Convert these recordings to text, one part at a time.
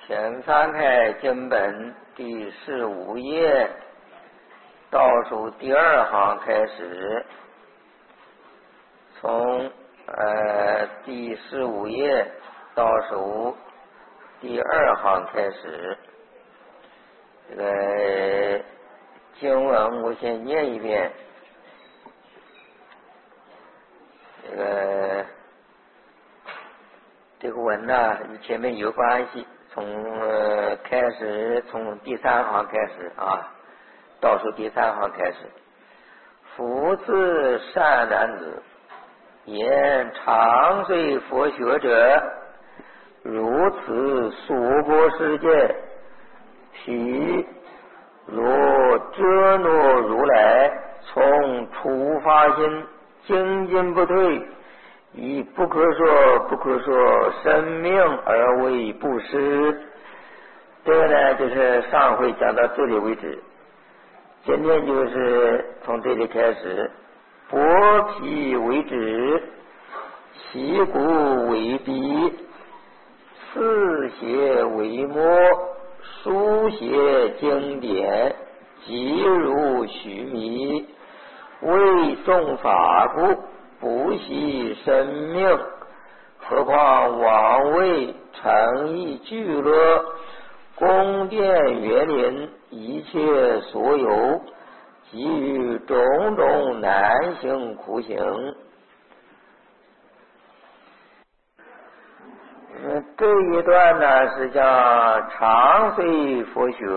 请翻开经本第15页，倒数第2行开始，从第15页倒数第2行开始。这个经文我先念一遍。这个文呢与前面有关系，从第3行开始啊，倒数第3行开始。夫子善男子，言常随佛学者，如此娑婆世界，譬若遮诺如来从初发心，精进不退，以不可说生命而为布施。这个呢就是上回讲到这里为止，今天就是从这里开始。薄皮为纸，其骨为笔，刺写为墨，书写经典，即如须弥，为众法故，不惜生命，何况王位、诚意、聚乐、宫殿、园林，一切所有，给予种种难行苦行。这一段呢是叫常随佛学，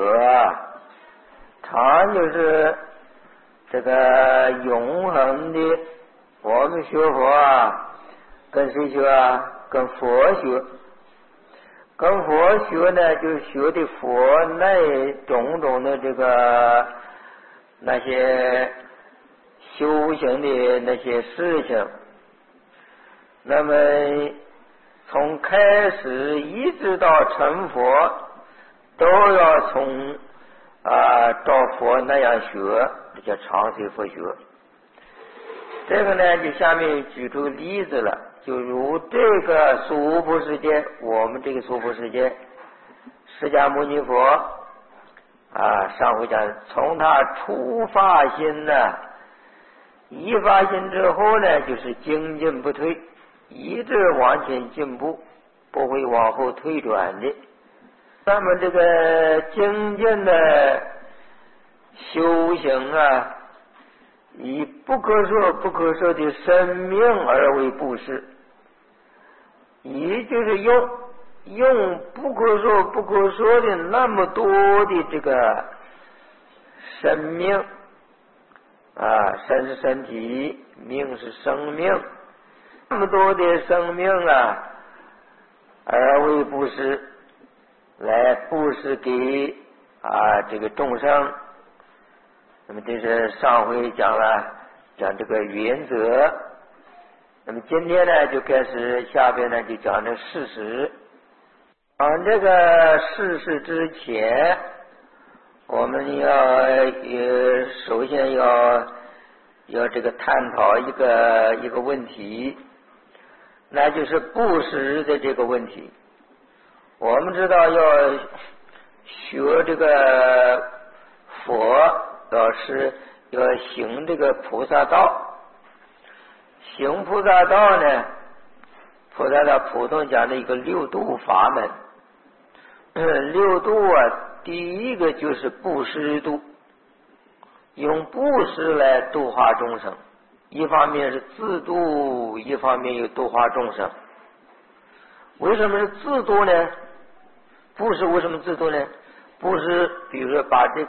常就是这个永恒的。我们学佛啊，跟谁学啊？跟佛学。跟佛学呢，就学的佛那种种的这个那些修行的那些事情。那么从开始一直到成佛，都要从照佛那样学，这叫常随佛学。这个呢，就下面举出例子了，就如这个娑婆世界，我们这个娑婆世界，释迦牟尼佛上回讲，从他初发心呢，一发心之后呢，就是精进不退，一直往前进步，不会往后退转的。那么这个精进的修行啊，以不可说的生命而为布施，也就是用不可说的那么多的这个生命身是身体，命是生命，那么多的生命而为布施，来布施给这个众生。那么这是上回讲这个原则。那么今天呢就开始下边呢就讲这事实。讲这个事实之前，我们首先要这个探讨一个问题，那就是布施的这个问题。我们知道要学这个佛，要行这个菩萨道。行菩萨道呢，菩萨道普通讲的一个六度法门。六度第一个就是布施度，用布施来度化众生，一方面是自度，一方面又度化众生。为什么是自度呢？布施为什么自度呢？布施比如说把这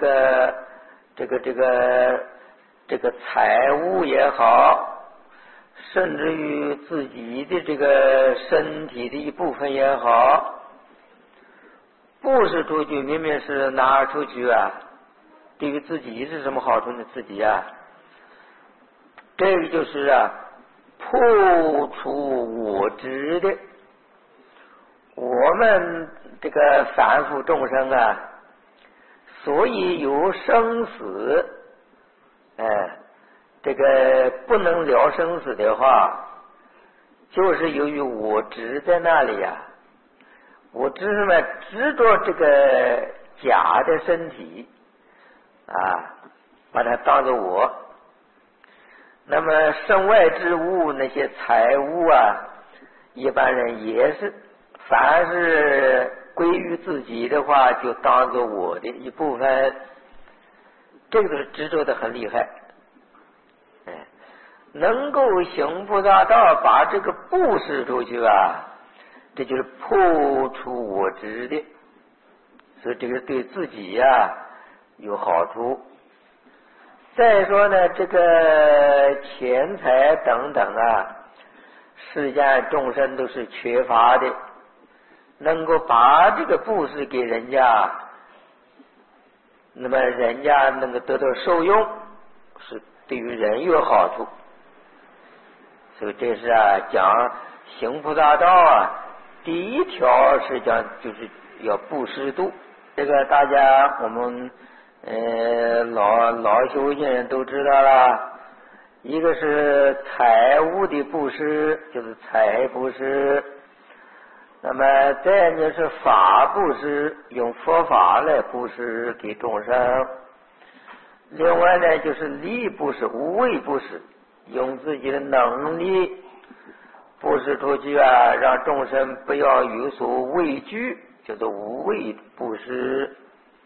个财物也好，甚至于自己的这个身体的一部分也好，布施出去，明明是拿出去对于自己是什么好处呢？自己这个就是破除我执的。我们这个凡夫众生所以有生死，这个不能了生死的话，就是由于我执在那里我只是呢执着这个假的身体啊，把它当作我。那么身外之物，那些财物啊，一般人也是，凡是归于自己的话，就当作我的一部分。这个都是执着的很厉害。能够行菩萨道，把这个布施出去啊，这就是破除我执的，所以这个对自己呀有好处。再说呢，这个钱财等等啊，世间众生都是缺乏的，能够把这个布施给人家，那么人家能够得到受用，是对于人有好处。所以这是讲行菩萨道啊，第一条是讲就是要布施度。这个大家我们老修行人都知道了，一个是财物的布施，就是财布施；那么再呢是法布施，用佛法来布施给众生；另外呢就是力布施、无畏布施，用自己的能力布施出去啊，让众生不要有所畏惧，叫做无畏布施。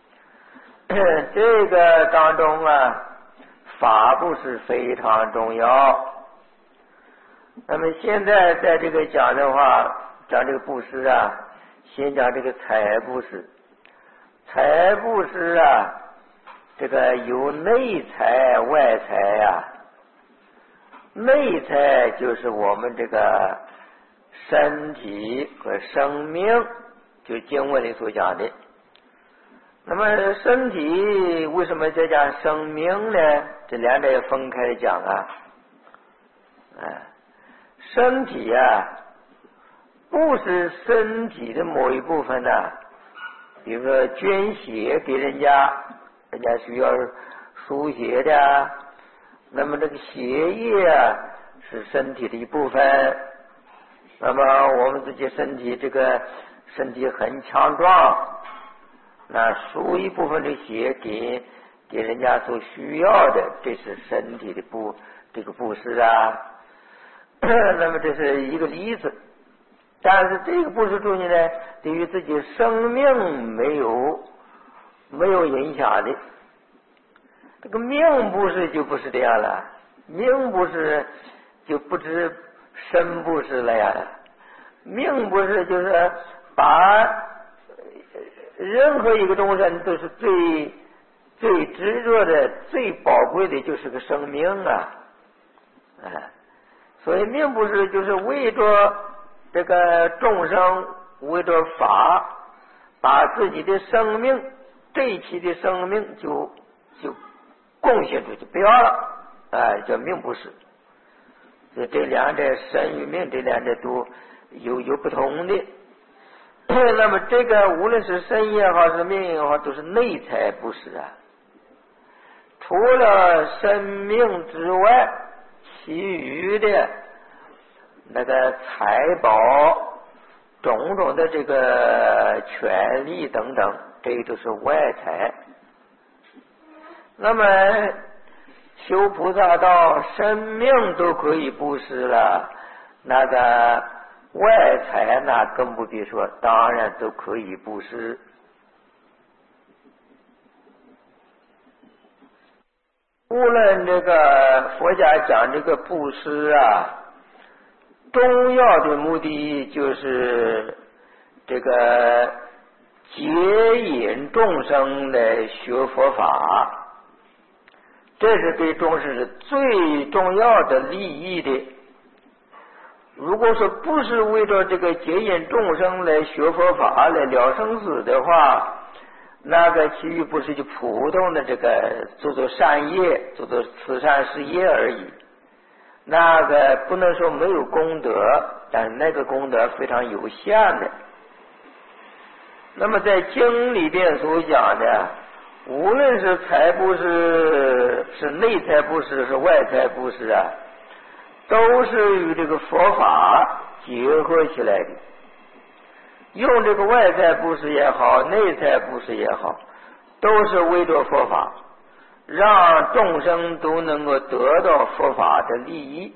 这个当中啊，法布施非常重要。那么现在在这个讲的话，讲这个布施啊，先讲这个财布施。财布施啊，这个有内财外财啊。内财就是我们这个身体和生命，就经文里所讲的。那么身体为什么再讲生命呢？这两者要分开讲啊。身体啊，不是身体的某一部分呢，比如说捐血给人家，人家需要输血的，那么这个血液啊是身体的一部分。那么我们自己身体这个身体很强壮，那输一部分的血给人家所需要的，这是身体的这个布施啊。那么这是一个例子，但是这个布施出去呢，对于自己生命没有影响的。这个命布施就不是这样了，命布施就不止身布施了呀。命布施就是把任何一个众生都是最执着的、最宝贵的，就是个生命啊！所以命布施就是为着这个众生，为着法，把自己的生命，这一期的生命就贡献出去，不要了，叫命布施。所以这两者身与命，这两者都有不同的。那么这个无论是身也好，是命也好，都是内财布施啊。除了生命之外，其余的那个财宝、种种的这个权利等等，这个都是外财。那么修菩萨道，生命都可以布施了，那个外财那更不必说，当然都可以布施。无论这个佛家讲这个布施啊，重要的目的就是这个接引众生来学佛法，这是对众生是最重要的利益的。如果说不是为了这个接引众生来学佛法来了生死的话，那个其余不是就普通的这个做善业、做慈善事业而已。那个不能说没有功德，但是那个功德非常有限的。那么在经里边所讲的，无论是财布施，是内财布施，是外财布施啊，都是与这个佛法结合起来的。 用这个外在布施也好，内在布施也好，都是为着佛法，让众生都能够得到佛法的利益。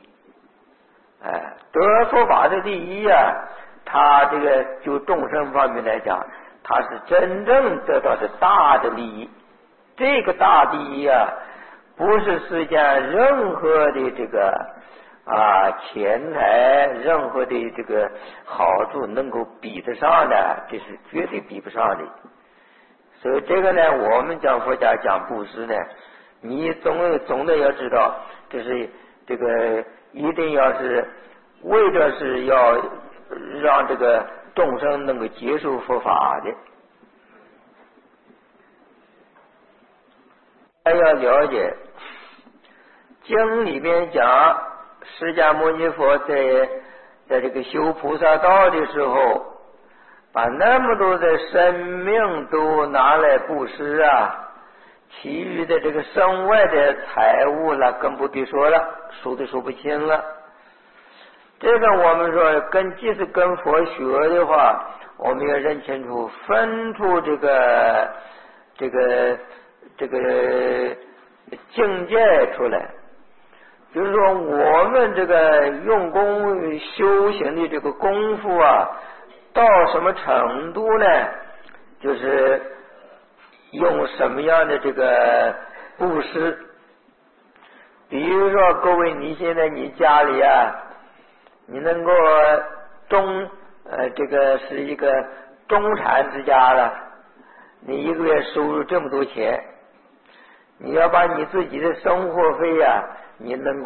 得佛法的利益啊，他这个就众生方面来讲，他是真正得到的大的利益。这个大利益啊，不是世间任何的这个钱财，任何的这个好处能够比得上的，这是绝对比不上的。所以这个呢，我们讲佛家讲布施呢，你总的要知道，就是这个一定要是为着是要让这个众生能够接受佛法的。还要了解经里面讲，释迦牟尼佛在这个修菩萨道的时候，把那么多的生命都拿来布施啊，其余的这个身外的财物了更不必说了，数都数不清了。这个我们说即使跟佛学的话，我们要认清楚，分出这个境界出来。就是说我们这个用功修行的这个功夫啊，到什么程度呢？就是用什么样的这个布施。比如说各位，你现在你家里啊，你能够这个是一个中产之家了，你一个月收入这么多钱，你要把你自己的生活费啊，你能够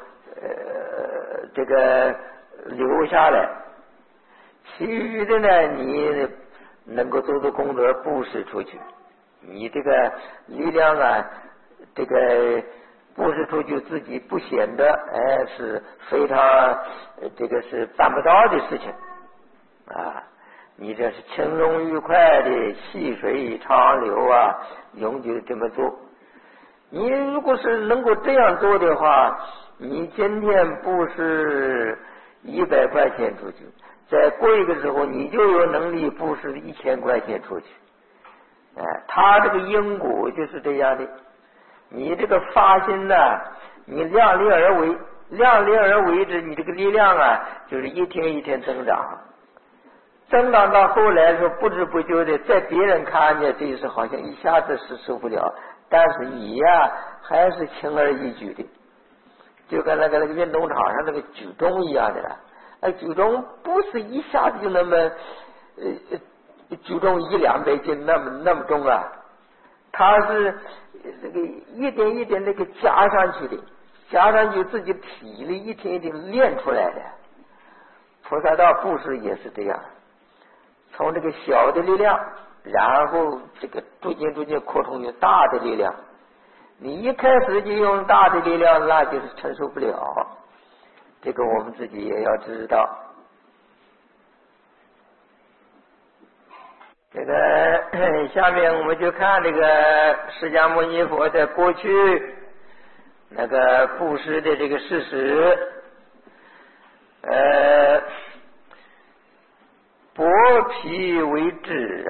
这个留下来，其余的呢，你能够做功德布施出去，你这个力量啊，这个布施出去自己不显得是非常这个是办不到的事情啊！你这是轻松愉快的细水长流啊，永久这么做。你如果是能够这样做的话，你今天布施100块钱出去，再过一个时候你就有能力布施1000块钱出去。他这个因果就是这样的。你这个发心呢，你量力而为之，你这个力量啊，就是一天一天增长，到后来说不知不觉的，在别人看见这是好像一下子是受不了，但是你呀还是轻而易举的，就跟那个运动场上那个举重一样的了。举重不是一下子就那么举重100-200斤那么重啊，它是这个一点一点那个加上去的，加上去自己体力一天一天练出来的。菩萨道布施也是这样，从这个小的力量，然后这个逐渐扩充有大的力量。你一开始就用大的力量，那就是承受不了。这个我们自己也要知道。这个下面我们就看这个释迦牟尼佛在过去那个布施的这个事实。剥皮为纸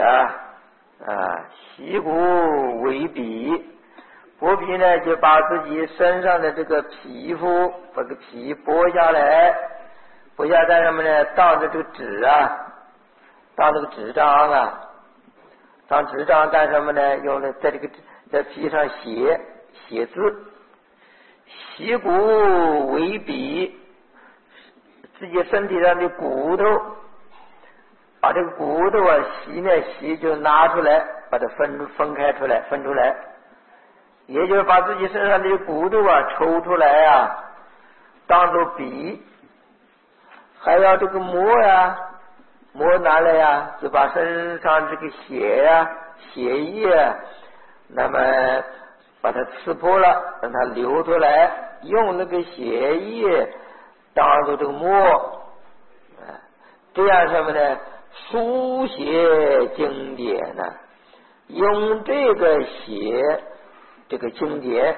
洗骨为笔。剥皮呢，就把自己身上的这个皮肤，把这个皮剥下来，剥下干什么呢？当着这个纸当这个纸张当纸张干什么呢？用的在皮上写字。洗骨为笔，自己身体上的骨头，把这个骨头洗就拿出来，把它分出来，也就是把自己身上的骨头抽出来当做笔。还要这个磨拿来就把身上这个血液那么把它刺破了，让它流出来，用那个血液当做这个墨，这样什么呢？书写经典用这个写这个经典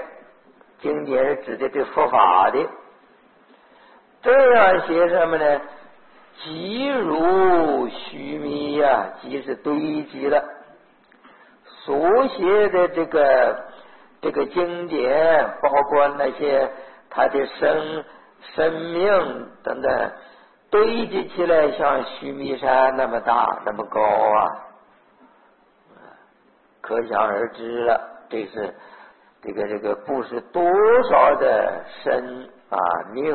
是指的这佛法的。这样写什么呢？ 积如须弥呀，积是堆积了。书写的这个经典，包括那些他的生命等等，堆积起来像须弥山那么大那么高啊，可想而知了。这是这个不是多少的生啊命。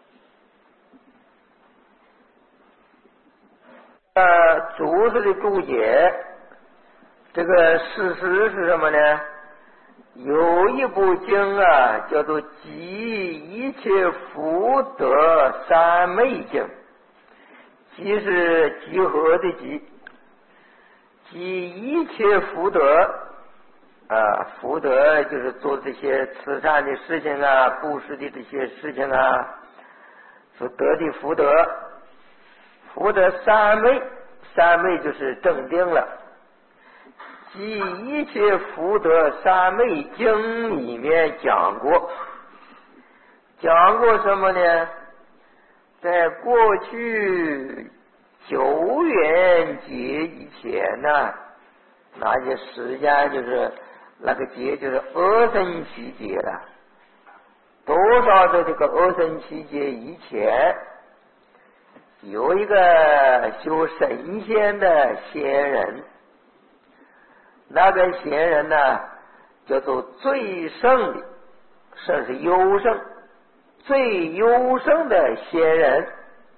注释的注解，这个事实是什么呢？有一部经啊，叫做《集一切福德三昧经》，集是集合的集，集一切福德啊，福德就是做这些慈善的事情啊，布施的这些事情啊，所得的福德。福德三昧，三昧就是正定了。集一切福德三昧经里面讲过什么呢？在过去久远劫以前呢，那些时间就是那个劫就是阿僧祇劫了。多少的这个阿僧祇劫以前，有一个修神仙的仙人，那个仙人呢叫做最胜的，胜是优胜，最优胜的仙人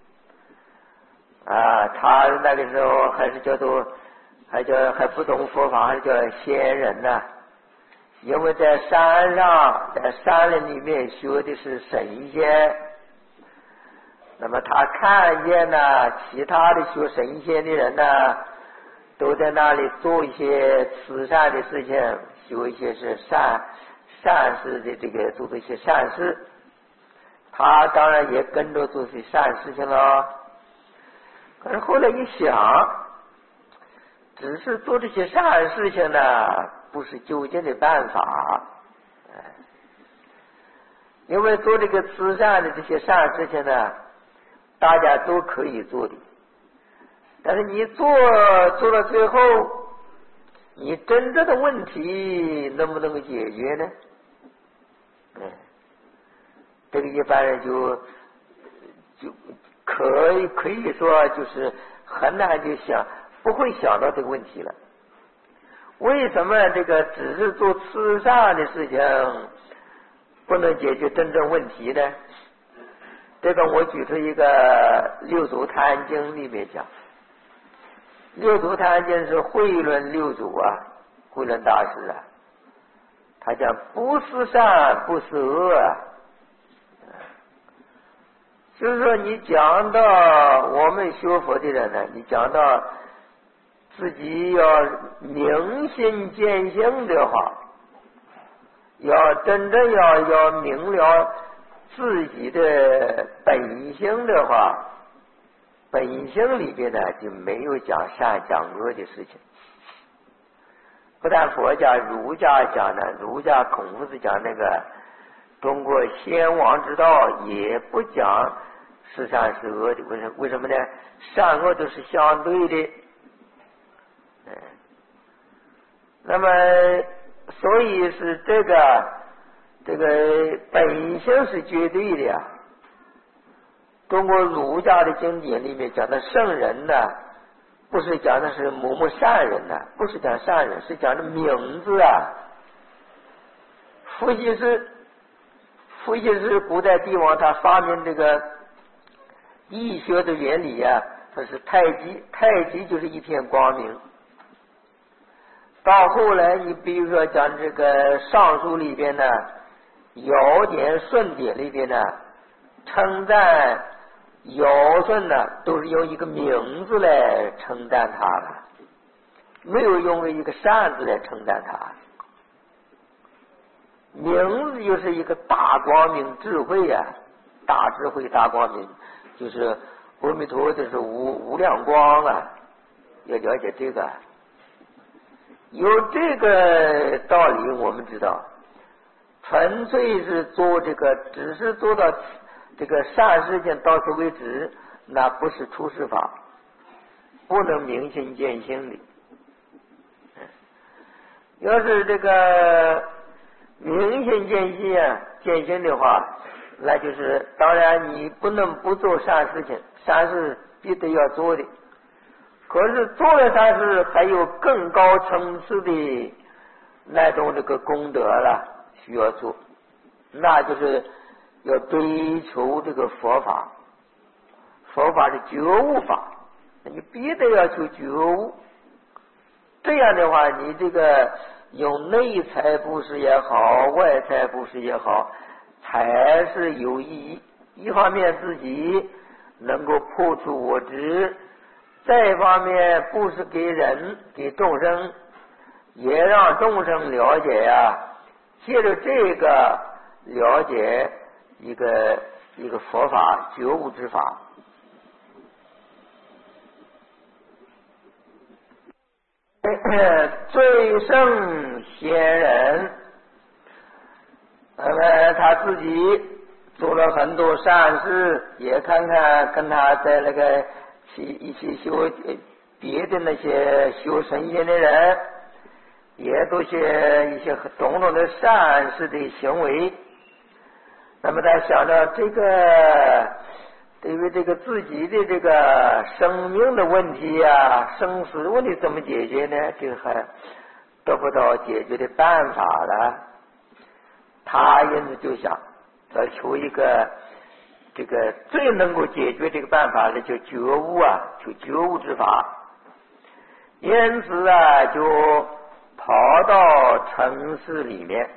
啊，他那个时候还是叫做还不懂佛法，还叫仙人呢。因为在山上，在山林里面学的是神仙，那么他看见呢，其他的学神仙的人呢，都在那里做一些慈善的事情，修一些是善事的做一些善事，他当然也跟着做些善事情了。可是后来一想，只是做这些善事情呢，不是究竟的办法。因为做这个慈善的这些善事情呢，大家都可以做的，但是你做到最后，你真正的问题能不能够解决呢？这个一般人就可以说就是很难就不会想到这个问题了。为什么这个只是做慈善的事情不能解决真正问题呢？这个我举出一个六祖坛经里面讲，六祖坛经是慧论六祖啊，慧论大师啊，他讲不是善不是恶啊，就是说你讲到我们学佛的人呢，你讲到自己要明心见性的话，要真正要明了自己的本性的话，本性里边呢就没有讲善讲恶的事情。不但佛家、儒家讲的，儒家孔夫子讲那个中国先王之道也不讲是善是恶的。为什么呢？善恶都是相对的。那么所以是这个本性是绝对的呀。中国儒家的经典里面讲的圣人呢，不是讲的是某某善人呢，不是讲善人，是讲的名字啊。伏羲是古代帝王，他发明这个易学的原理啊，他是太极就是一片光明。到后来你比如说讲这个尚书里边呢，尧典舜典里边呢，称赞尧舜呢，都是用一个名字来称赞他的，没有用一个善字来称赞他。名字就是一个大光明智慧啊，大智慧大光明，就是阿弥陀就是无量光啊，要了解这个。有这个道理我们知道，纯粹是做这个，只是做到这个善事情到此为止， 那不是出世法，不能明心见性的。要是这个明心见性的话，那就是当然你不能不做善事情，善事必须要做的。可是做了善事，还有更高层次的那种这个功德了，需要做，那就是要追求这个佛法，佛法是觉悟法，你必须要求觉悟。这样的话，你这个用内财布施也好，外财布施也好，才是有意义。一方面自己能够破除我执，再一方面布施给人给众生，也让众生了解借着这个了解一个佛法觉悟之法。最胜贤人，那么他自己做了很多善事，也看看跟他在那个一起修别的那些修神仙的人，也都是一些种种的善事的行为。那么他想着这个对于这个自己的这个生命的问题生死的问题怎么解决呢？这个还得不到解决的办法了。他因此就想要求一个这个最能够解决这个办法的，就觉悟求觉悟之法。因此就跑到城市里面，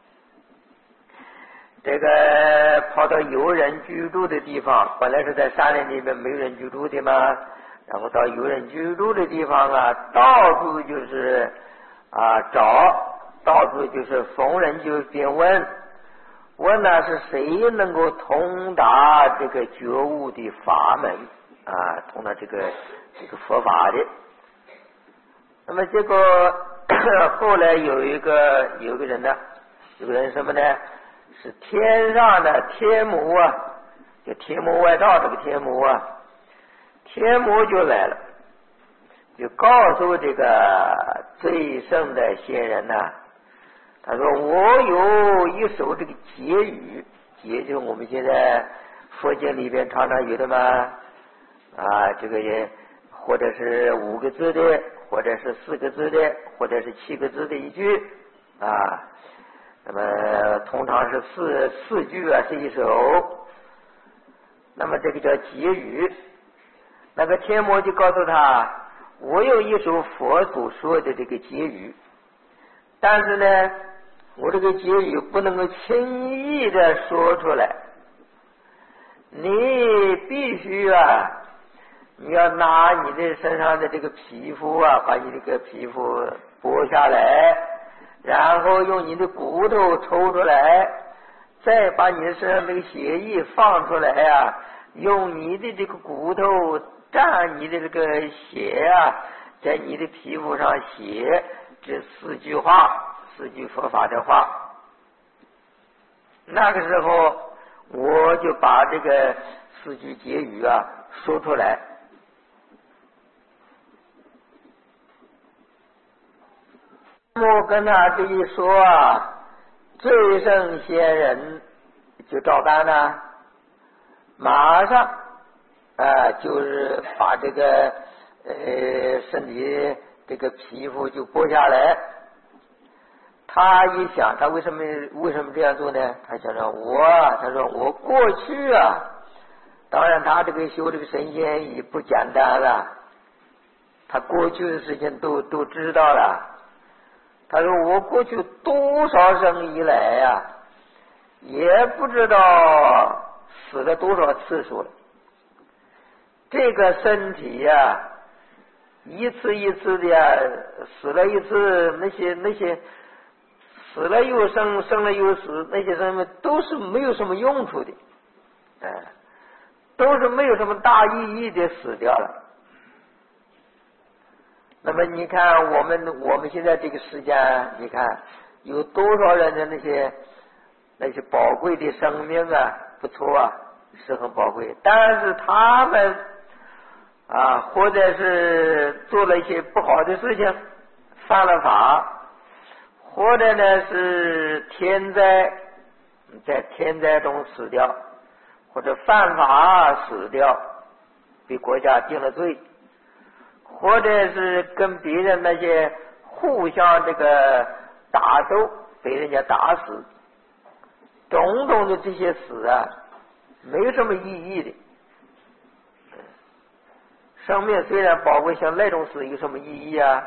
这个跑到有人居住的地方，本来是在山林里面没有人居住的嘛，然后到有人居住的地方到处就是找，到处就是逢人就便问是谁能够通达这个觉悟的法门通达这个佛法的。那么结果后来有一个人呢，有个人什么呢？是天上的天母就天母外道这个天母天母就来了，就告诉这个最胜的仙人他说我有一首这个结语，结就是我们现在佛经里边常常有的嘛这个也或者是5个字的，或者是4个字的，或者是7个字的一句那么通常是四句是一首，那么这个叫结语。那个天魔就告诉他，我有一首佛祖说的这个结语，但是呢我这个结语不能够轻易的说出来，你必须你要拿你的身上的这个皮肤把你这个皮肤剥下来，然后用你的骨头抽出来，再把你的身上这个血液放出来用你的这个骨头蘸你的这个血在你的皮肤上写这4句话，4句佛法的话。那个时候我就把这个4句结语说出来。我跟他这一说最胜仙人就照办了，马上就是把这个身体这个皮肤就剥下来。他一想，他为什么这样做呢？他想着他说我过去当然他这个修这个神仙也不简单了，他过去的事情都知道了。他说我过去多少生以来也不知道死了多少次数了，这个身体一次一次的死了一次，那些死了又生，生了又死，那些人们都是没有什么用处的都是没有什么大意义的死掉了。那么你看我们现在这个时间，你看有多少人的那些宝贵的生命不错是很宝贵，但是他们或者是做了一些不好的事情，犯了法，或者呢是天灾，在天灾中死掉，或者犯法死掉，被国家定了罪，或者是跟别人那些互相这个打斗，被人家打死，种种的这些死没有什么意义的。生命虽然宝贵，像那种死有什么意义啊？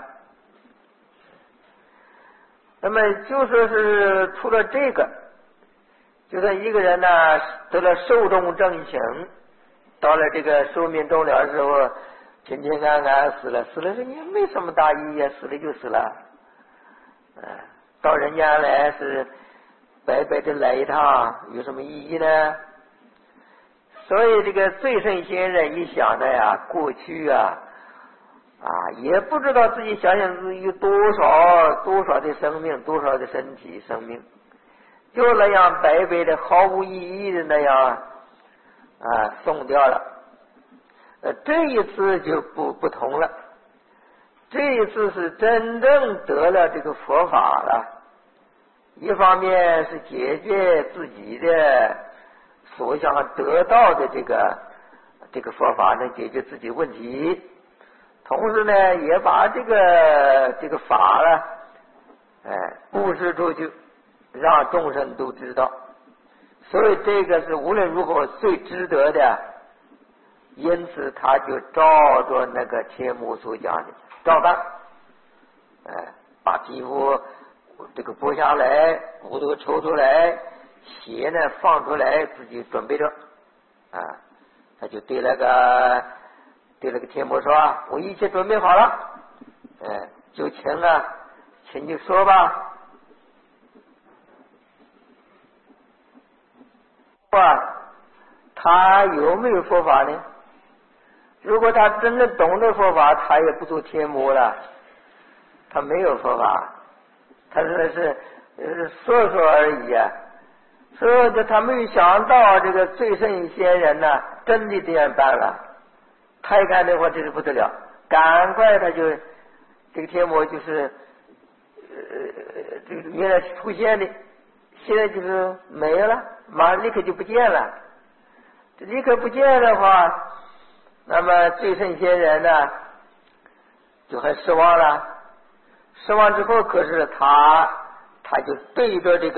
那么就说是除了这个，就算一个人呢得了寿终正寝，到了这个寿命终了的时候，平平安安死了，死了也没什么大意义，死了就死了。到人间来是白白的来一趟，有什么意义呢？所以这个最圣先人一想的呀，过去也不知道自己想自己有多少的生命，多少的身体生命，就那样白白的毫无意义的那样送掉了。这一次就不同了，这一次是真正得了这个佛法了。一方面是解决自己的所想得到的这个佛法能解决自己问题，同时呢也把这个法布施出去，让众生都知道。所以这个是无论如何最值得的，因此他就照着那个天目所讲的照办，把皮肤这个剥下来，骨头抽出来，血呢放出来，自己准备着他就对那个天目说我一切准备好了，就请你说吧。他有没有佛法呢？如果他真的懂得佛法，他也不做天目了，他没有佛法，他是说而已所以他没有想到这个最圣先人真的这样办了，他一看的话真是不得了，赶快他就这个天目就是这个原来出现的，现在就是没有了，马上立刻就不见了。这立刻不见的话，那么最圣先人就很失望了。失望之后，可是他就对着这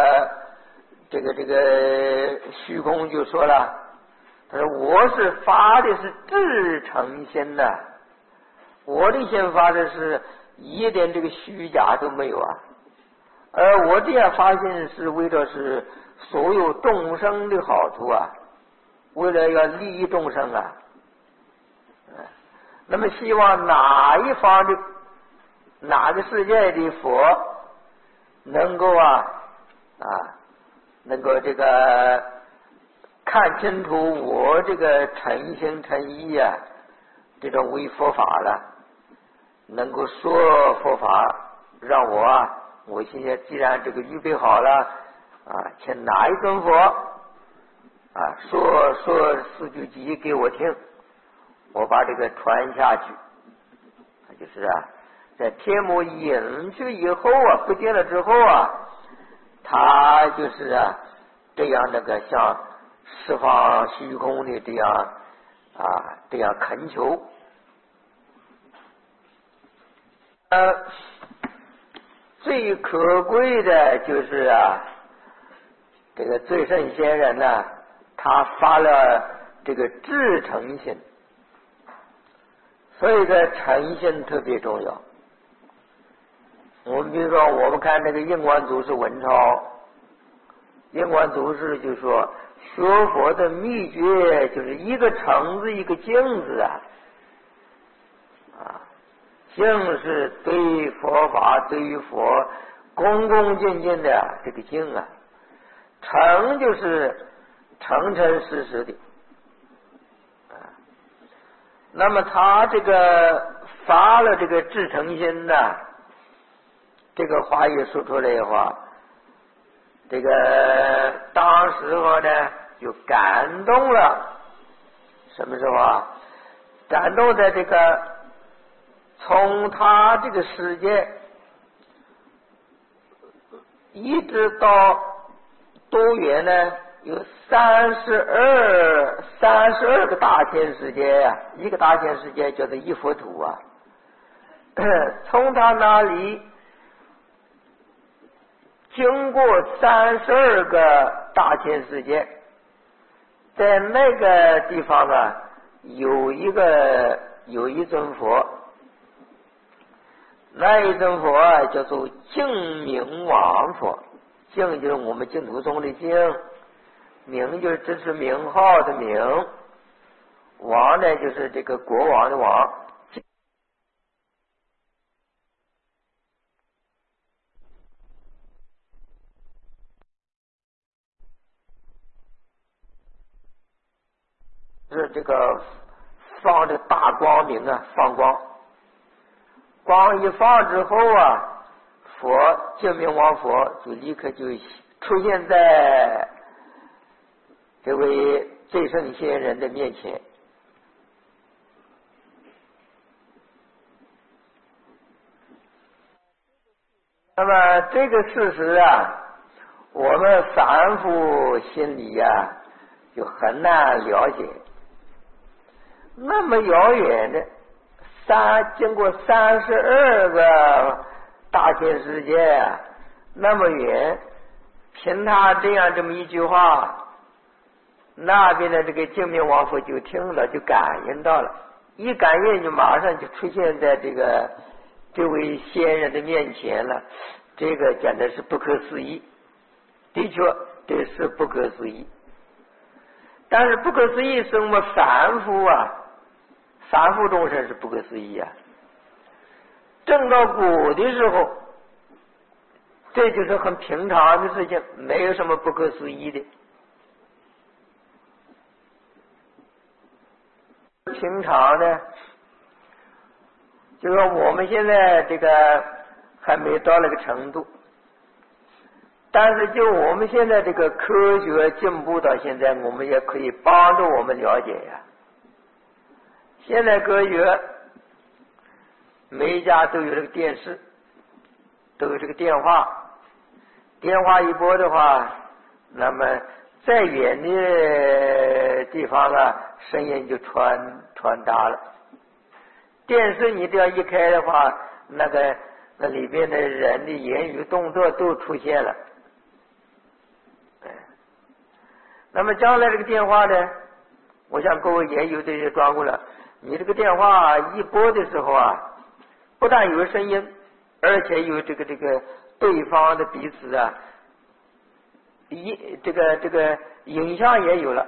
个虚空就说了，他说我是发的是至诚心的，我的心发的是一点这个虚假都没有而我这样发心是为了是所有众生的好处为了要利益众生那么希望哪一方的哪个世界的佛能够能够这个看清楚我这个诚心诚意这种为佛法了，能够说佛法，让我现在既然这个预备好了请哪一尊佛说四句偈给我听，我把这个传下去。就是在天目隐去以后不见了之后他就是这样那个像释放虚空的这样恳求。最可贵的就是这个最圣先人他发了这个至诚心，所以这诚心特别重要。我们比如说我们看那个印光祖师文钞，印光祖师就说学佛的秘诀就是一个诚字一个敬字敬是对佛法对于佛恭恭敬敬的这个敬诚就是诚诚实实的那么他这个发了这个至诚心这个话一说出来的话，这个当时候呢就感动了。什么时候啊？感动在这个从他这个世界一直到多远呢？有32个大千世界呀，一个大千世界叫做一佛土啊。从他那里经过32个大千世界，在那个地方啊，有一尊佛，那一尊佛啊叫做净明王佛。净就是我们净土宗的净，名就是这是名号的名，王呢就是这个国王的王。是这个放的大光明啊，放光一放之后啊，净明王佛就立刻就出现在这位最圣仙人的面前。那么这个事实啊，我们凡夫心里啊就很难了解。那么遥远的经过32个大千世界啊，那么远，凭他这么一句话，那边的这个净明王佛就听了，就感应到了，一感应就马上就出现在这位仙人的面前了。这个简直是不可思议，的确这是不可思议。但是不可思议是我们凡夫众生是不可思议啊。证到果的时候，这就是很平常的事情，没有什么不可思议的。平常呢，就说我们现在这个还没到那个程度，但是就我们现在这个科学进步到现在，我们也可以帮助我们了解呀。现在科学每一家都有这个电视，都有这个电话，电话一拨的话，那么再远的地方啊，声音就传达了。电视你只要一开的话，那里边的人的言语动作都出现了。那么将来这个电话呢，我想各位也有这些装过了。你这个电话一拨的时候啊，不但有声音，而且有这个对方的彼此啊，这个影像也有了。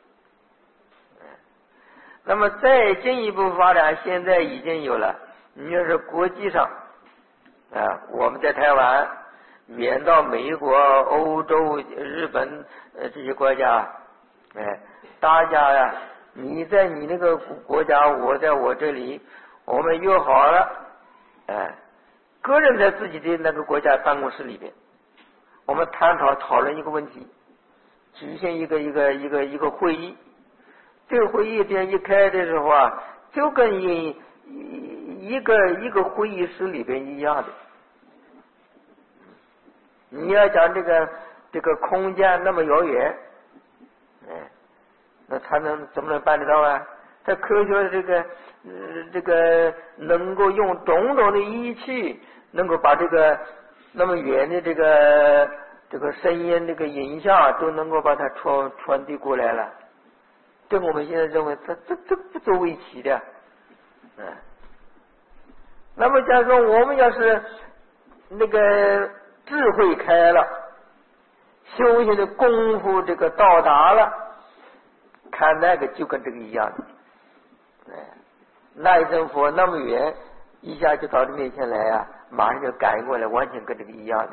那么再进一步发展，现在已经有了。你要是国际上我们在台湾远到美国、欧洲、日本这些国家，大家呀，你在你那个国家，我在我这里，我们约好了，个人在自己的那个国家办公室里边，我们讨论一个问题，举行一个会议。这个会议点一开的时候啊，就跟一个会议室里边一样的。你要讲这个空间那么遥远，那他怎么能办得到啊？他科学的这个能够用种种的仪器，能够把这个那么远的这个声音、这个影像都能够把它传递过来了。这我们现在认为这不足为奇的。那么假如说我们要是那个智慧开了，修行的功夫这个到达了，看那个就跟这个一样的。那一尊佛那么远，一下就到你面前来啊，马上就感应过来，完全跟这个一样的。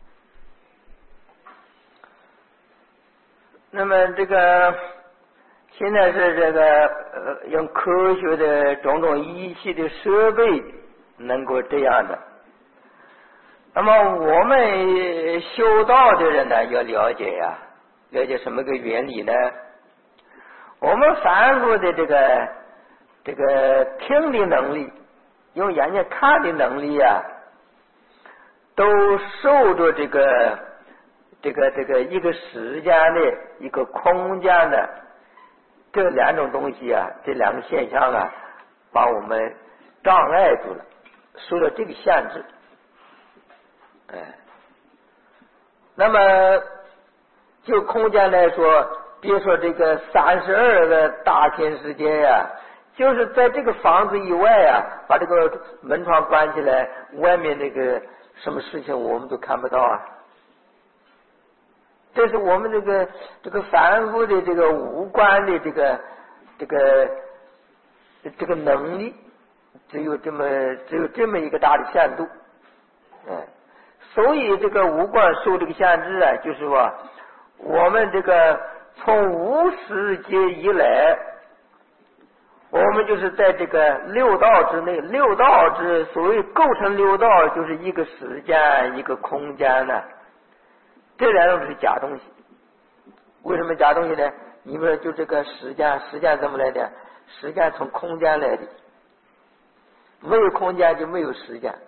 那么这个现在是这个用科学的种种仪器的设备能够这样的。那么我们修道的人呢，要了解呀，了解什么个原理呢？我们凡夫的这个听的能力，用眼睛看的能力啊，都受着这个一个时间的一个空间的这两种东西啊，这两个现象啊，把我们障碍住了，受了这个限制。那么就空间来说，别说这个32个大千世界呀，就是在这个房子以外啊，把这个门窗关起来，外面那个什么事情我们都看不到啊。这是我们这个凡夫的这个五官的这个能力，只有这么一个大的限度。所以这个五官受这个限制啊，就是说我们这个从无始劫以来，我们就是在这个六道之内，六道之所谓构成六道，就是一个时间一个空间呢，这两种是假东西。为什么假东西呢？你们说就这个时间怎么来的？时间从空间来的，没有空间就没有时间。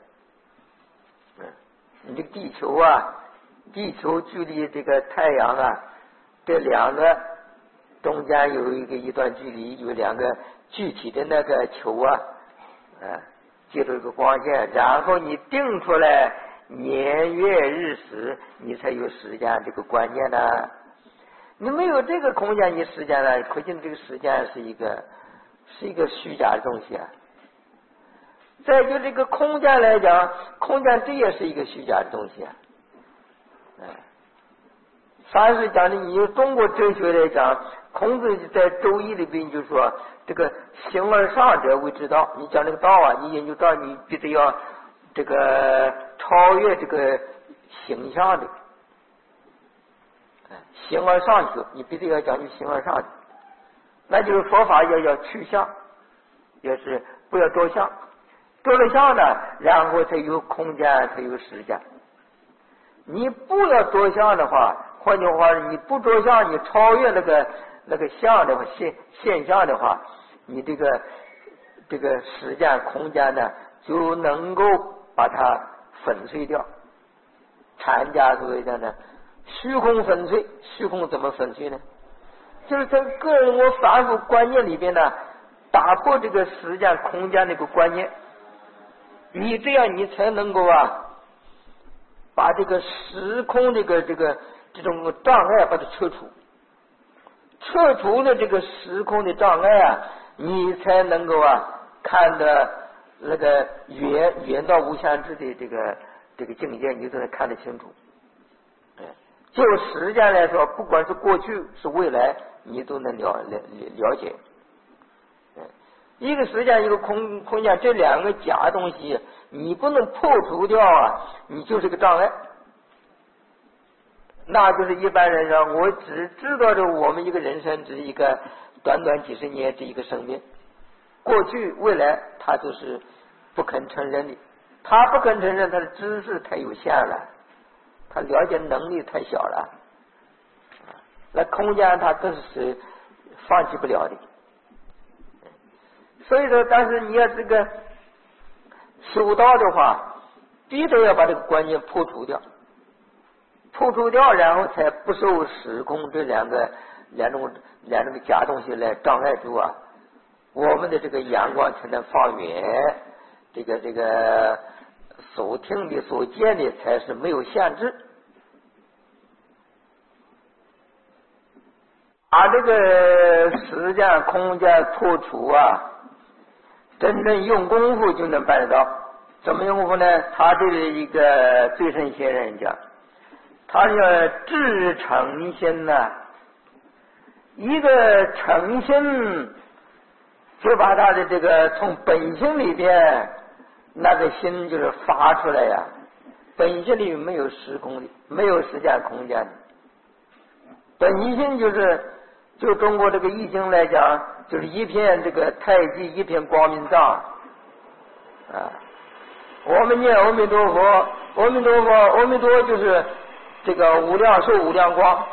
你这个地球啊，地球距离这个太阳啊，这两个中间有一段距离，有两个具体的那个球啊，接着一个光线，然后你定出来年月日时，你才有时间这个观念呢。你没有这个空间，你时间呢？可见这个时间是一个虚假的东西啊。再就这个空间来讲，空间这也是一个虚假的东西啊。凡是讲的，你用中国哲学来讲，孔子在《周易》里边就说，这个形而上者谓之道。你讲这个道啊，你研究道，你必须要这个超越这个形象的，形而上学，你必须要讲究形而上学。那就是佛法要去相，要是不要着相。着了相呢，然后才有空间，才有时间。你不要着相的话，换句话说，你不着相，你超越那个相的话，现象的话，你这个时间空间呢，就能够把它粉碎掉。禅家所谓的呢，虚空粉碎。虚空怎么粉碎呢？就是在个人我凡夫观念里边呢，打破这个时间空间这个观念。你这样，你才能够把这个时空这种障碍把它撤除。撤除了这个时空的障碍啊，你才能够看得那个远到无限制的这个境界，你都能看得清楚。就时间来说，不管是过去是未来，你都能了解。一个时间一个空间，这两个假东西你不能破除掉你就是个障碍。那就是一般人说，我只知道着我们一个人生只是一个短短几十年这一个生命，过去未来他都是不肯承认的。他不肯承认，他的知识太有限了，他了解能力太小了，那空间他都是放弃不了的。所以说，但是你要这个修道的话，必须要把这个观念破除掉，然后才不受时空这两种假东西来障碍住我们的这个眼光才能放远，这个所听的所见的才是没有限制。把这个时间空间破除真正用功夫就能办得到。怎么用功夫呢？他这里一个最胜仙人讲，他要至诚心一个诚心就把他的这个从本性里边那个心就是发出来本性里没有时空的，没有时间空间的，本性就是就中国这个易经来讲，就是一片这个太极，一片光明藏啊。我们念阿弥陀佛，阿弥陀佛，阿弥陀就是这个无量寿无量光，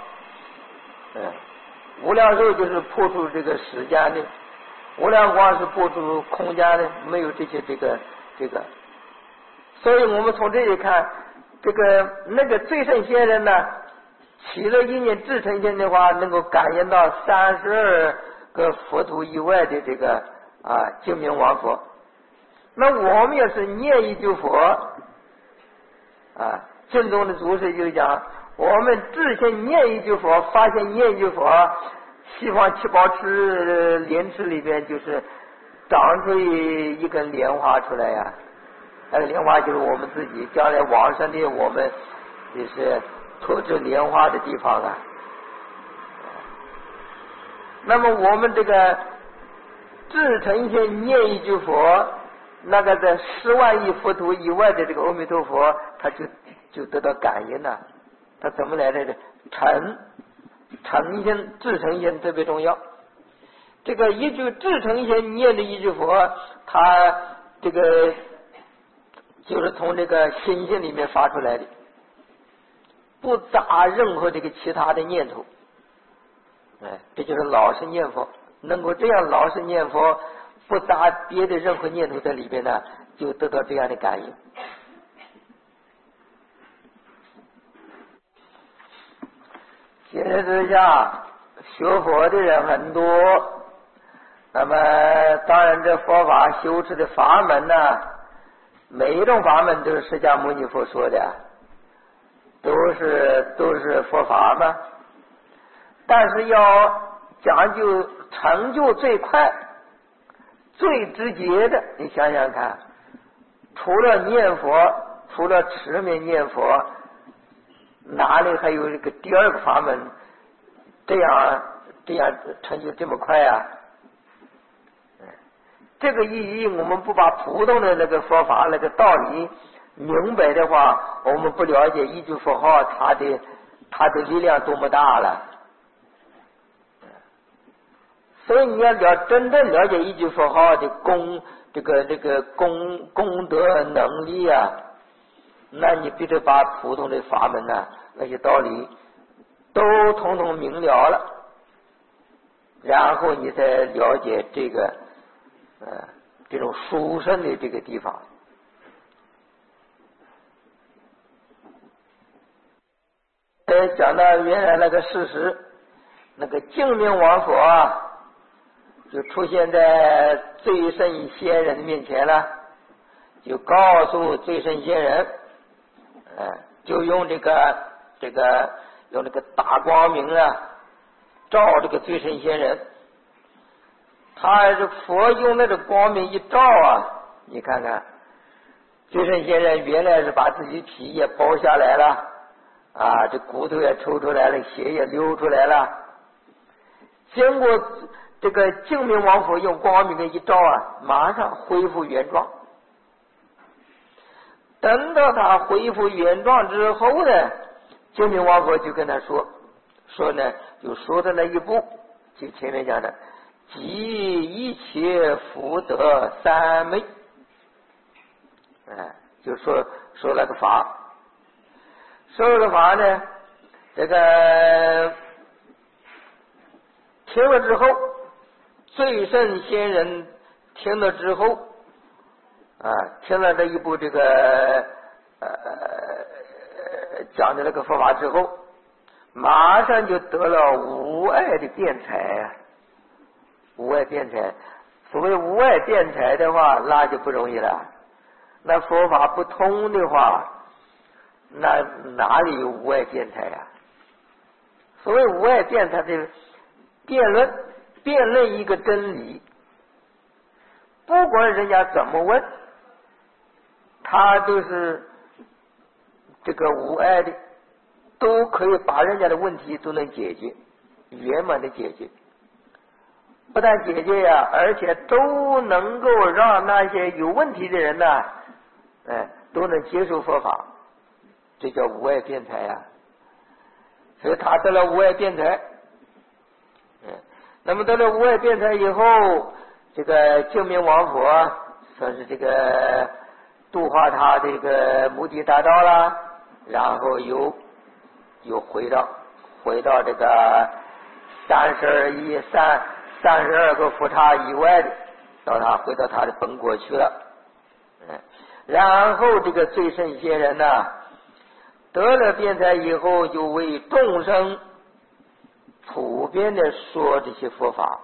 无量寿就是破除这个时间的，无量光是破除空间的，没有这些这个。所以我们从这里看，这个那个最胜仙人呢，起了一念至诚心的话，能够感应到32个佛土以外的这个净明王佛。那我们也是念一句佛净宗的祖师就讲，我们至心念一句佛，发现念一句佛，西方七宝池莲池里边就是长出一根莲花出来呀。那个莲花就是我们自己将来往生的，我们也是托着莲花的地方啊。那么我们这个至诚心念一句佛，那个在10万亿佛土以外的这个阿弥陀佛，他就得到感应了。他怎么来的？诚心至诚心特别重要。这个一句至诚心念的一句佛，他这个就是从这个心性里面发出来的，不杂任何这个其他的念头。这就是老实念佛，能够这样老实念佛，不杂别的任何念头在里边呢，就得到这样的感应。现在之下学佛的人很多，那么当然这佛法修持的法门呢，每一种法门都是释迦牟尼佛说的，都是佛法嘛。但是要讲究成就最快、最直接的，你想想看，除了念佛，除了持名念佛，哪里还有这个第二个法门这样成就这么快啊？这个意义我们不把普通的那个佛法那个道理明白的话，我们不了解一句佛号它的力量多么大了。所以你要真正了解一句佛号的功德能力啊，那你必须把普通的法门啊那些道理都统统明了了，然后你才了解这种殊胜的这个地方。讲到原来那个事实，那个净明王佛啊，就出现在最胜仙人的面前了，就告诉最胜仙人，就用这个大光明啊，照这个最胜仙人。他是佛用那个光明一照啊，你看看，最胜仙人原来是把自己皮也剥下来了这骨头也抽出来了，血也流出来了。经过这个净明王佛用光明的一照马上恢复原状。等到他恢复原状之后呢，净明王佛就跟他说呢，就说的那一步，就前面讲的即一切福德三昧，就说了个法。说了个法呢，这个听了之后，最胜仙人听了之后听了这一部这个讲的那个佛法之后，马上就得了无碍的辩才无碍辩才。所谓无碍辩才的话，那就不容易了。那佛法不通的话，那哪里有无碍辩才呀？所谓无碍辩才的辩论一个真理，不管人家怎么问，他都是这个无碍的，都可以把人家的问题都能解决，圆满的解决。不但解决而且都能够让那些有问题的人呢，都能接受佛法，这叫无碍辩才所以他得了无碍辩才。 那么到了无碍辩才以后，这个净明王佛算是这个度化他这个目的达到了，然后又回到这个32个佛刹以外的，回到他的本国去了。然后这个最胜仙人呢，得了辩才以后，就为众生普遍的说这些佛法。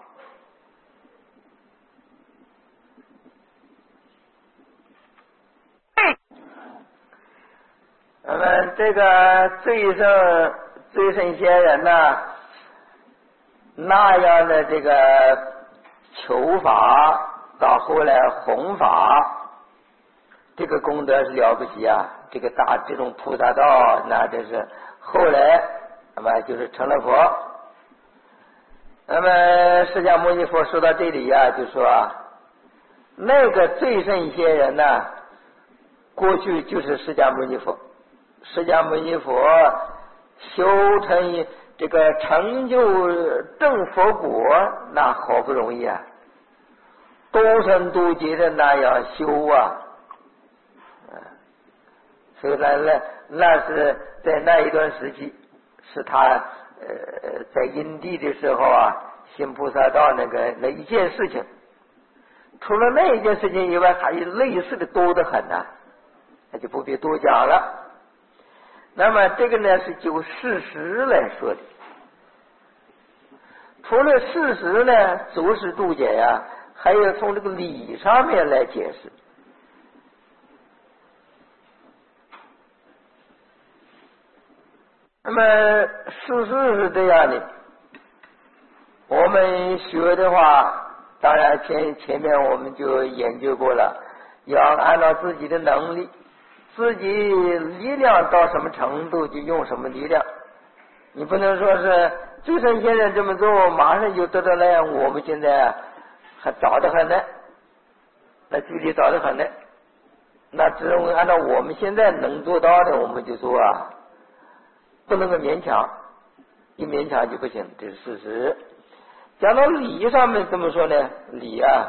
那么这个最胜仙人呢，那样的这个求法，到后来弘法，这个功德是了不起啊！这种菩萨道，那真是后来那么就是成了佛。那么释迦牟尼佛说到这里啊，就说那个最胜仙人呢，过去就是释迦牟尼佛。释迦牟尼佛修成这个成就正佛果，那好不容易啊，多生多劫的那样修啊，所以那是在那一段时期，是他在因地的时候啊，行菩萨道那一件事情。除了那一件事情以外，还有类似的多得很呐，那就不必多讲了。那么这个呢是就事实来说的，除了事实呢逐实度解呀，还要从这个理上面来解释。那么事实是这样的，我们学的话，当然前面我们就研究过了，要按照自己的能力，自己力量到什么程度就用什么力量。你不能说是最胜仙人这么做马上就得到了，我们现在还早得很呢，那距离早得很呢，那只能按照我们现在能做到的我们就做啊，不能够勉强，一勉强就不行，这是事实。讲到理上面怎么说呢？理啊，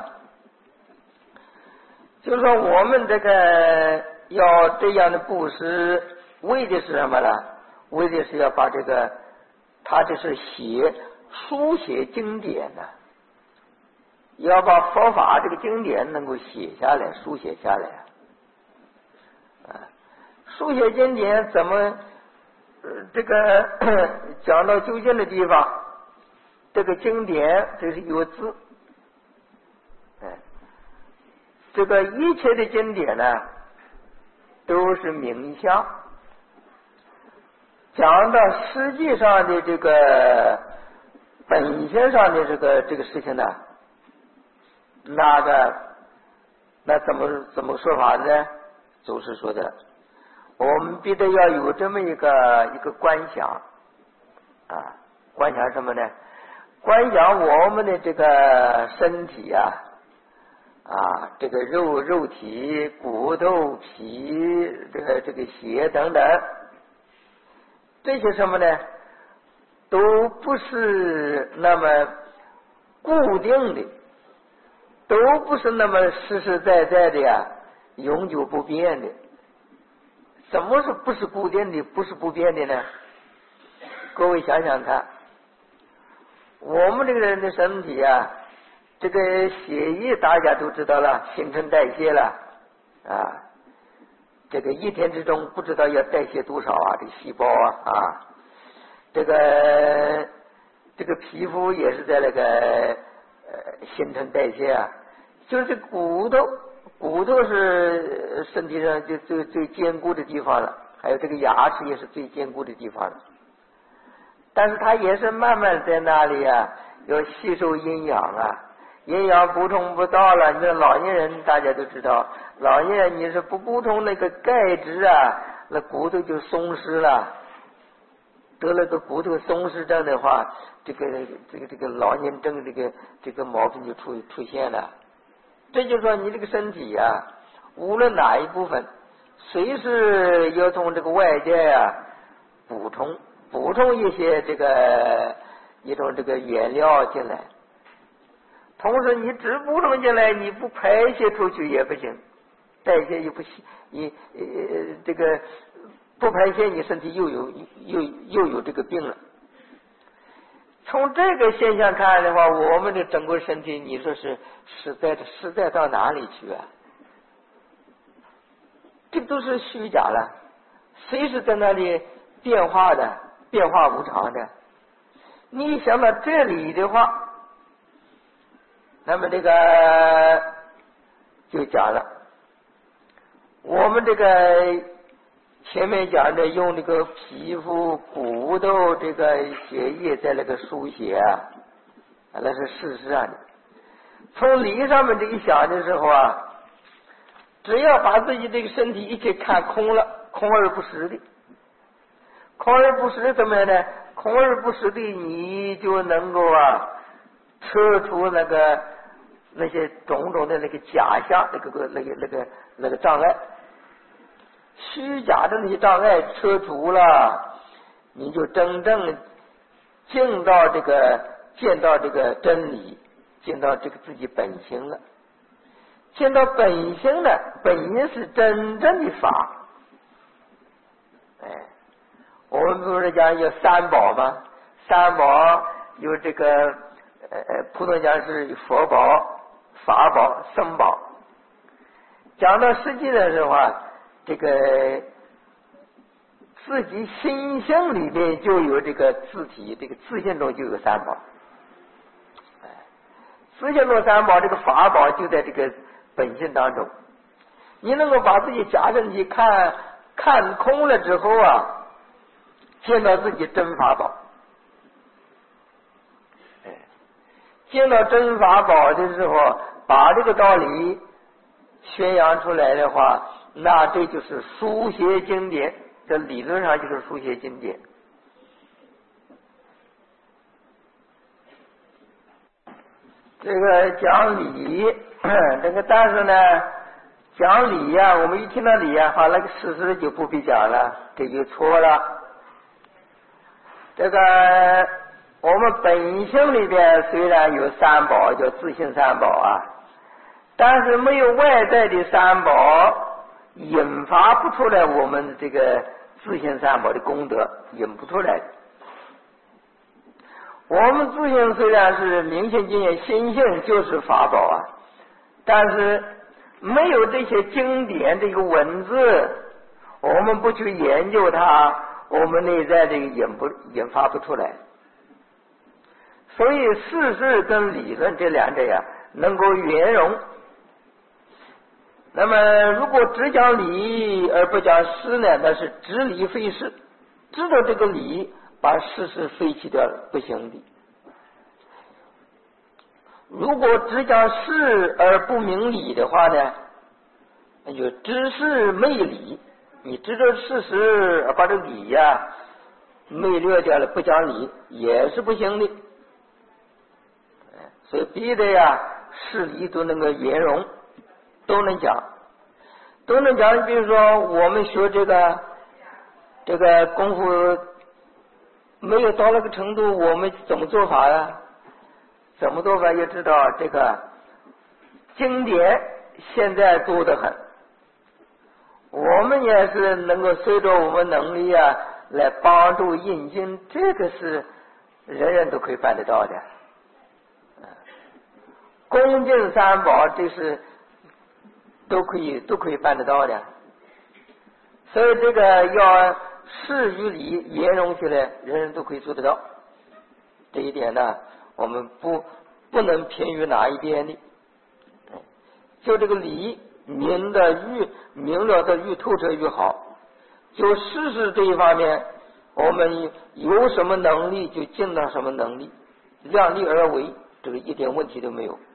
就是说我们这个要这样的布施，为的是什么呢？为的是要把这个，他这是书写经典呢，要把佛法这个经典能够写下来，书写下来书写经典怎么这个讲到究竟的地方，这个经典这是有字，这个一切的经典呢都是名相，讲到实际上的这个本性上的这个事情呢，那怎么说法呢？就是说的，我们必须要有这么一个观想啊，观想什么呢？观想我们的这个身体啊，这个肉体、骨头、皮、这个血等等，这些什么呢，都不是那么固定的，都不是那么实实在在的呀，永久不变的。什么是不是固定的，不是不变的呢？各位想想看，我们这个人的身体啊，这个血液大家都知道了，新陈代谢了这个一天之中不知道要代谢多少啊，这个细胞这个皮肤也是在那个新陈代谢啊，就是这骨头是身体上就最坚固的地方了，还有这个牙齿也是最坚固的地方了，但是它也是慢慢在那里要吸收营养营养补充不到了。你说老年人大家都知道，老年人你是不补充那个钙质那骨头就松弛了，得了个骨头松弛症的话，这个老年症这个毛病就出现了。这就是说你这个身体无论哪一部分，随时要从这个外界补充一些一种这个原料进来， 同时你只补充进来，你不排泄出去也不行，代谢又不行，你这个不排泄，你身体又有这个病了。从这个现象看的话，我们的整个身体，你说是实在到哪里去啊？这都是虚假了，随时在那里变化的，变化无常的。你想到这里的话，那么这个就讲了，我们这个前面讲的用这个皮肤、骨头、这个血液在那个书写啊，那是事实上的。从理上面这一想的时候啊，只要把自己这个身体一切看空了，空而不实的，空而不实怎么样呢？空而不实的，你就能够啊，测出那些种种的那个假象，那个障碍。虚假的那些障碍撤除了，你就真正见到这个真理，见到这个自己本性了。见到本性了，本性是真正的法。我们不是讲有三宝吗？三宝有这个普通讲是佛宝、法宝、僧宝。讲到实际的时候啊，这个自己心性里面就有这个自体，这个自性中就有三宝。自性中三宝，这个法宝就在这个本性当中。你能够把自己假身体看空了之后啊，见到自己真法宝。见到真法宝的时候，把这个道理宣扬出来的话，那这就是书写经典，这理论上就是书写经典。这个讲理，这个但是呢，讲理呀，我们一听到理呀，好，那个事实就不必讲了，这就错了。这个我们本性里边虽然有三宝，叫自性三宝啊，但是没有外在的三宝，引发不出来我们这个自性三宝的功德，引不出来。我们自性虽然是明心经验，心性就是法宝啊，但是没有这些经典这个文字，我们不去研究它，我们内在这个引发不出来。所以事实跟理论这两者呀，能够圆融。那么如果只讲理而不讲事呢，那是知理废事，知道这个理，把事实废弃掉了，不行的。如果只讲事而不明理的话呢，那就知事昧理，你知道事实而把这个理呀昧略掉了，不讲理也是不行的。所以必须得呀，事理都能够圆融，都能讲。你比如说我们学这个功夫没有到那个程度，我们怎么做法呀？怎么做法也知道这个经典现在多得很，我们也是能够随着我们能力啊来帮助印经，这个是人人都可以办得到的。恭敬三宝，这是都可以办得到的。所以这个要事与理圆融起来，人人都可以做得到。这一点呢，我们不能偏于哪一边的。就这个理明了的愈透彻愈好。就事实这一方面，我们有什么能力就尽到什么能力，量力而为，这个一点问题都没有。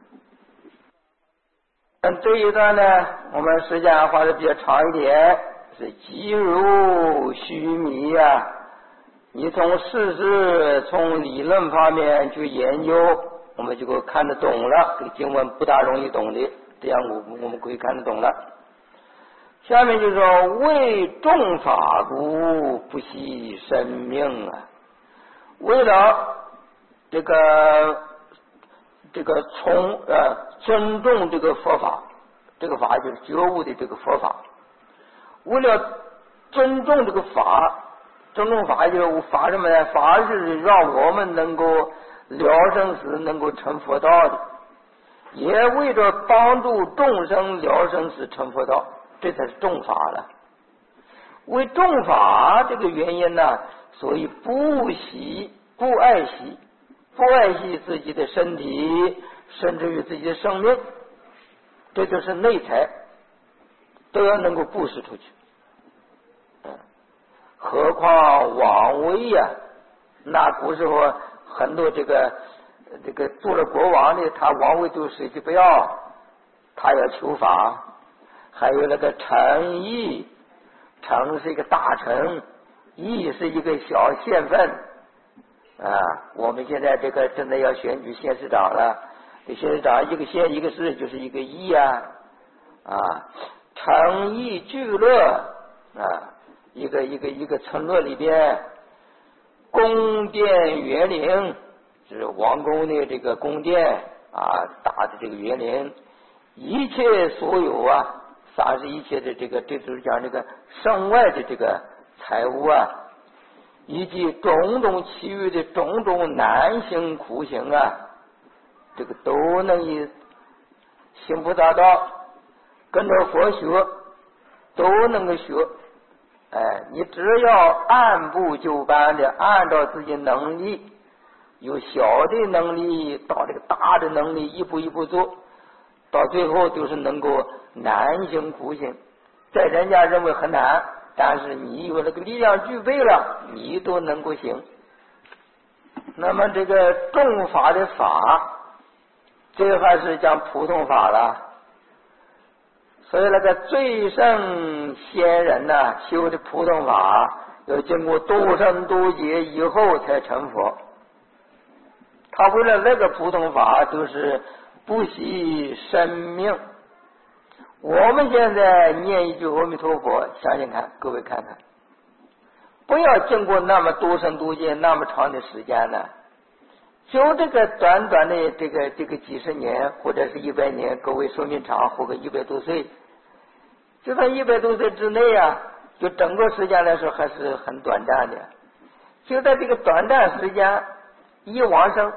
这一段呢，我们时间花的比较长一点，是即如须弥啊。你从事实、从理论方面去研究，我们就可以看得懂了。这个经文不大容易懂的，这样我们可以看得懂了。下面就说为众法故不惜生命啊，为了这个这个尊重这个佛法，这个法就是觉悟的这个佛法。为了尊重这个法，尊重法就是法什么呢？法是让我们能够了生死，能够成佛道的，也为着帮助众生了生死成佛道，这才是重法了。为重法这个原因呢，所以不爱惜自己的身体，甚至于自己的生命，这就是内财，都要能够布施出去。何况王位呀，那古时候很多这个做了国王的，他王位都谁就不要，他要求法。还有那个臣役，臣是一个大臣，役是一个小县份啊。我们现在这个真的要选举县市长了，这县市长一个县一个市就是一个邑啊，臣役聚乐啊，一个村落里边，宫殿园林，就是王宫的这个宫殿啊，大的这个园林，一切所有啊，啥是一切的这就是讲这个身外的这个财物啊，以及种种其余的种种难行苦行啊，这个都能以行菩萨道，跟着佛学都能够学。你只要按部就班的按照自己能力，由小的能力到这个大的能力，一步一步做，到最后就是能够难行苦行。在人家认为很难，但是你有那个力量具备了，你都能够行。那么这个重法的法，这个还是讲普通法了。所以那个最胜仙人呢，修的普通法要经过多生多劫以后才成佛。他为了那个普通法都是不惜生命。我们现在念一句阿弥陀佛，想想看，各位看看，不要经过那么多生多劫那么长的时间呢，就这个短短的这个几十年或者是100年，各位寿命长，活个100多岁，就在100多岁之内啊，就整个时间来说还是很短暂的。就在这个短暂时间一往生，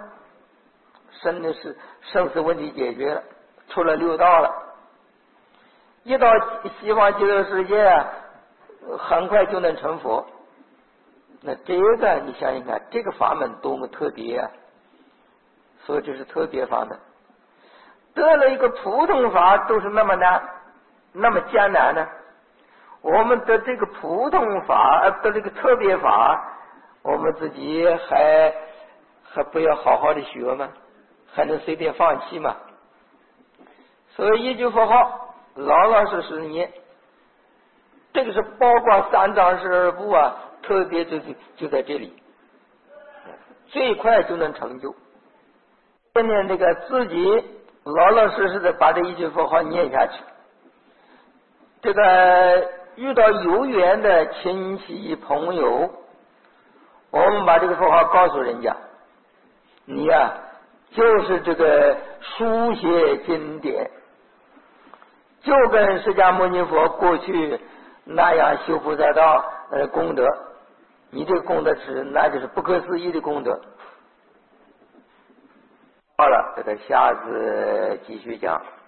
生死问题解决了，出了六道了，一到西方极乐世界啊，很快就能成佛。那这个你想想看，这个法门多么特别啊！所以这是特别法门。得了一个普通法都是那么难，那么艰难呢？我们得这个普通法，得这个特别法，我们自己还不要好好的学吗？还能随便放弃吗？所以一句佛号，老老实实念，这个是包括3藏12部啊，特别就在这里，最快就能成就。今天这个自己老老实实的把这一句佛号念下去，这个遇到有缘的亲戚朋友，我们把这个佛号告诉人家，你呀，就是这个书写经典，就跟释迦牟尼佛过去那样修菩萨道功德，你这个功德那就是不可思议的功德。好了，这个下次继续讲。